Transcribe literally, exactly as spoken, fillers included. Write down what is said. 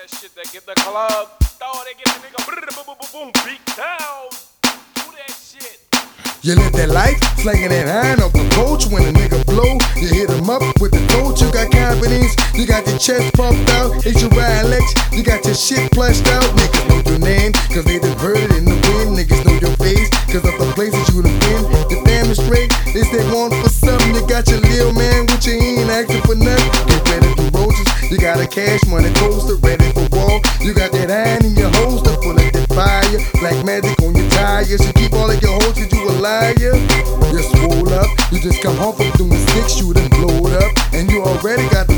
that shit that get the club. Oh, they get the nigga boom, boom, boom, boom, beat down. Do that shit. You live that life, slinging that iron off the coach. When a nigga blow, you hit him up with the coach. You got confidence, you got your chest pumped out. It's your Alex, you got your shit plushed out. Niggas know your name, cause they done heard it in the wind. Niggas know your face, cause of the places you done been. Your family straight, they say want for something. You got your lil man with your ain't asking for nothing. Get ready for roses, you got a cash money poster ready for war. You got that iron in your holster full of that fire. Black magic on your tires, you keep all of your hoes cause you a liar. You swole up, you just come home from doing six, you done blowed up, and you already got the